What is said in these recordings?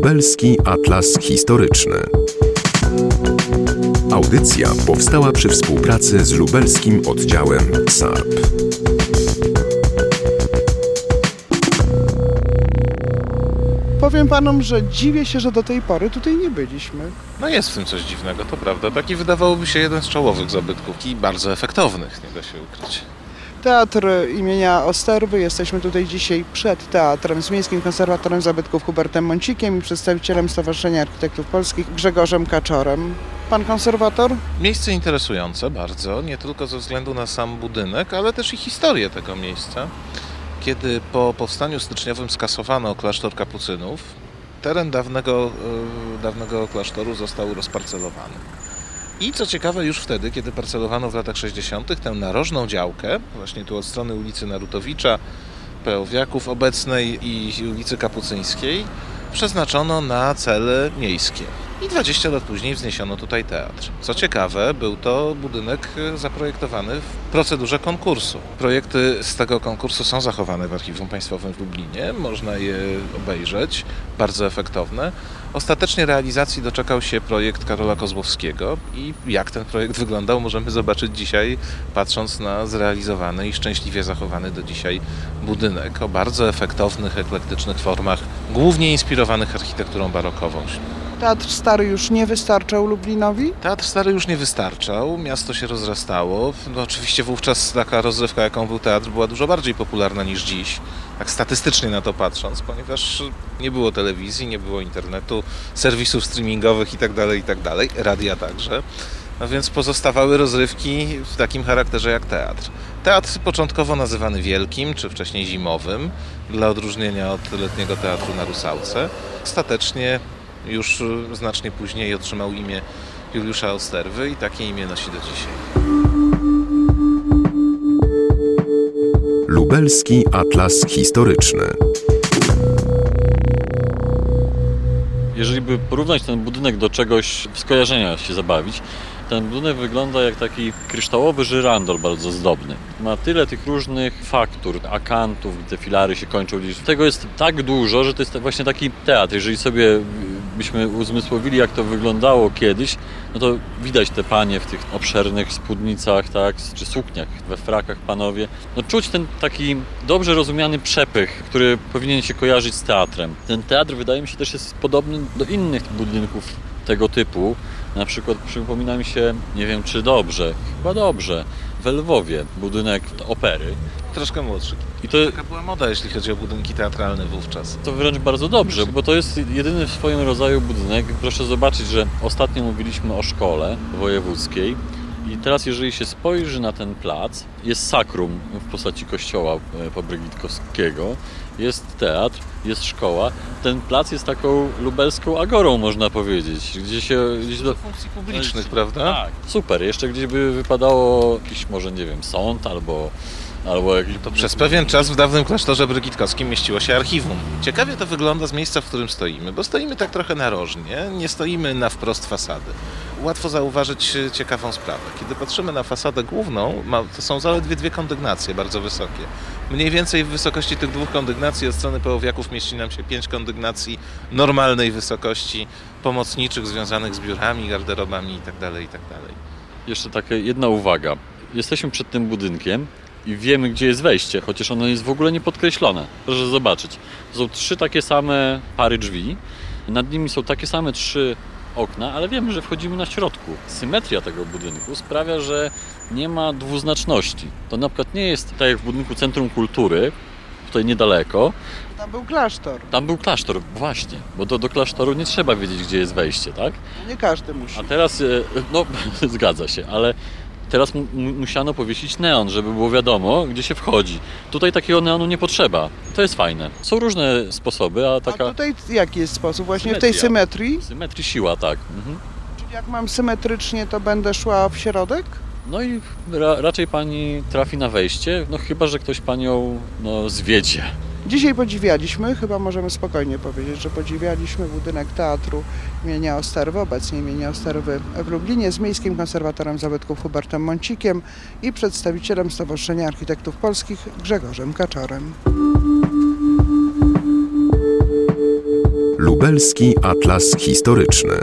Lubelski Atlas Historyczny. Audycja powstała przy współpracy z lubelskim oddziałem SARP. Powiem panom, że dziwię się, że do tej pory tutaj nie byliśmy. No jest w tym coś dziwnego, to prawda. Taki wydawałoby się jeden z czołowych zabytków i bardzo efektownych, nie da się ukryć. Teatr imienia Osterwy. Jesteśmy tutaj dzisiaj przed teatrem z Miejskim Konserwatorem Zabytków Hubertem Mącikiem i przedstawicielem Stowarzyszenia Architektów Polskich Grzegorzem Kaczorem. Pan konserwator? Miejsce interesujące bardzo, nie tylko ze względu na sam budynek, ale też i historię tego miejsca. Kiedy po powstaniu styczniowym skasowano klasztor kapucynów, teren dawnego klasztoru został rozparcelowany. I co ciekawe, już wtedy, kiedy parcelowano w latach 60. tę narożną działkę, właśnie tu od strony ulicy Narutowicza, Pełowiaków obecnej i ulicy Kapucyńskiej, przeznaczono na cele miejskie. I 20 lat później wzniesiono tutaj teatr. Co ciekawe, był to budynek zaprojektowany w procedurze konkursu. Projekty z tego konkursu są zachowane w Archiwum Państwowym w Lublinie, można je obejrzeć, bardzo efektowne. Ostatecznie realizacji doczekał się projekt Karola Kozłowskiego i jak ten projekt wyglądał, możemy zobaczyć dzisiaj, patrząc na zrealizowany i szczęśliwie zachowany do dzisiaj budynek o bardzo efektownych, eklektycznych formach, głównie inspirowanych architekturą barokową. Teatr Stary już nie wystarczał Lublinowi? Teatr Stary już nie wystarczał, miasto się rozrastało. No, oczywiście wówczas taka rozrywka, jaką był teatr, była dużo bardziej popularna niż dziś, tak statystycznie na to patrząc, ponieważ nie było telewizji, nie było internetu, serwisów streamingowych itd., radia także. No więc pozostawały rozrywki w takim charakterze jak teatr. Teatr początkowo nazywany wielkim, czy wcześniej zimowym, dla odróżnienia od letniego teatru na Rusałce. Ostatecznie już znacznie później otrzymał imię Juliusza Osterwy i takie imię nosi do dzisiaj. Lubelski Atlas Historyczny. Jeżeli by porównać ten budynek do czegoś, w skojarzenia się zabawić, ten budynek wygląda jak taki kryształowy żyrandol bardzo zdobny. Ma tyle tych różnych faktur, akantów, te filary się kończą. Tego jest tak dużo, że to jest właśnie taki teatr. Jeżeli sobie byśmy uzmysłowili, jak to wyglądało kiedyś, no to widać te panie w tych obszernych spódnicach, tak, czy sukniach, we frakach panowie. No czuć ten taki dobrze rozumiany przepych, który powinien się kojarzyć z teatrem. Ten teatr, wydaje mi się, też jest podobny do innych budynków tego typu. Na przykład przypomina mi się, nie wiem czy dobrze, chyba dobrze, w Lwowie budynek opery. Troszkę młodszy. I to taka była moda, jeśli chodzi o budynki teatralne wówczas. To wręcz bardzo dobrze, bo to jest jedyny w swoim rodzaju budynek. Proszę zobaczyć, że ostatnio mówiliśmy o szkole wojewódzkiej i teraz jeżeli się spojrzy na ten plac, jest sakrum w postaci kościoła Pobrygitkowskiego, jest teatr, jest szkoła. Ten plac jest taką lubelską agorą, można powiedzieć. Gdzieś do funkcji publicznych, prawda? Tak, super. Jeszcze gdzieś by wypadało jakiś, może nie wiem, sąd albo jakiś... To przez pewien czas w dawnym klasztorze brygitkowskim mieściło się archiwum. Ciekawie to wygląda z miejsca, w którym stoimy, bo stoimy tak trochę narożnie, nie stoimy na wprost fasady. Łatwo zauważyć ciekawą sprawę. Kiedy patrzymy na fasadę główną, to są zaledwie 2 kondygnacje bardzo wysokie. Mniej więcej w wysokości tych 2 kondygnacji od strony Pełowiaków mieści nam się 5 kondygnacji normalnej wysokości, pomocniczych, związanych z biurami, garderobami itd. Jeszcze taka jedna uwaga. Jesteśmy przed tym budynkiem i wiemy, gdzie jest wejście, chociaż ono jest w ogóle niepodkreślone. Proszę zobaczyć. To są 3 takie same pary drzwi. Nad nimi są takie same 3 okna, ale wiemy, że wchodzimy na środku. Symetria tego budynku sprawia, że nie ma dwuznaczności. To na przykład nie jest tak jak w budynku Centrum Kultury, tutaj niedaleko. Tam był klasztor. Tam był klasztor, właśnie, bo do klasztoru nie trzeba wiedzieć, gdzie jest wejście, tak? Nie każdy musi. A teraz, no zgadza się, ale teraz musiano powiesić neon, żeby było wiadomo, gdzie się wchodzi. Tutaj takiego neonu nie potrzeba. To jest fajne. Są różne sposoby, a taka... A tutaj jaki jest sposób? Właśnie symetria. W tej symetrii? Symetrii siła, tak. Mhm. Czyli jak mam symetrycznie, to będę szła w środek? No i raczej pani trafi na wejście, no chyba, że ktoś panią zwiedzie. Dzisiaj podziwialiśmy, chyba możemy spokojnie powiedzieć, że podziwialiśmy budynek teatru imienia Osterwy, obecnie imienia Osterwy w Lublinie, z Miejskim Konserwatorem Zabytków Hubertem Mącikiem i przedstawicielem Stowarzyszenia Architektów Polskich Grzegorzem Kaczorem. Lubelski Atlas Historyczny.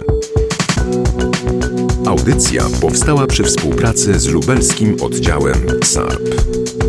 Audycja powstała przy współpracy z lubelskim oddziałem SARP.